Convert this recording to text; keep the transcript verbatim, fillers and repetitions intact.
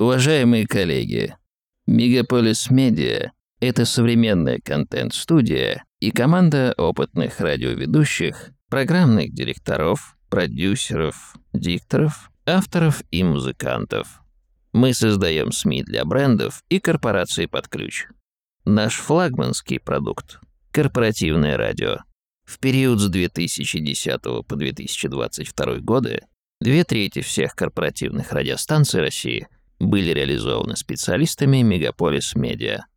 Уважаемые коллеги, Мегаполис Медиа – это современная контент-студия и команда опытных радиоведущих, программных директоров, продюсеров, дикторов, авторов и музыкантов. Мы создаем СМИ для брендов и корпораций под ключ. Наш флагманский продукт – корпоративное радио. В период с две тысячи десятого по две тысячи двадцать второй годы две трети всех корпоративных радиостанций России были реализованы специалистами Мегаполис Медиа.